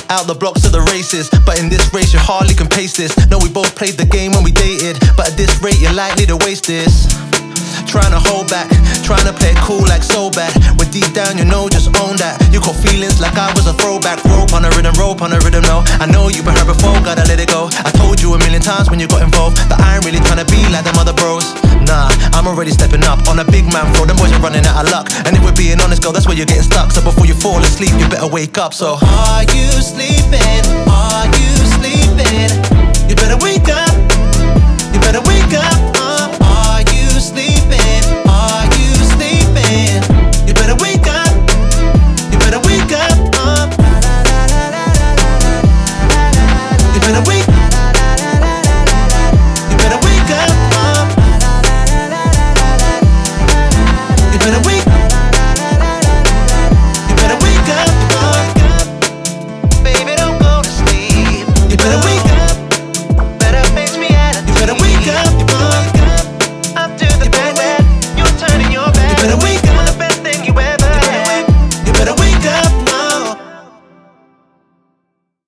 out the blocks to the races. But in this race you hardly can pace this. No, we both played the game when we dated, but at this rate you're likely to waste this. Trying to hold back, trying to play it cool like so bad, when deep down you know, just own that. You got feelings like I was a throwback. Rope on a rhythm, no. I know you've been hurt before, gotta let it go. I told you a million times when you got involved that I ain't really trying to be like them other bros. Nah, I'm already stepping up on a big man floor. Them boys are running out of luck, and if we're being honest, girl, that's where you're getting stuck. So before you fall asleep, you better wake up. So are you sleeping? Are you sleeping? You better wake up.